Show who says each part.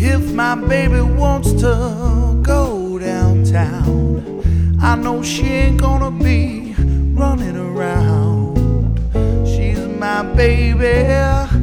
Speaker 1: If my baby wants to go downtown, I know she ain't gonna be running around. She's my baby.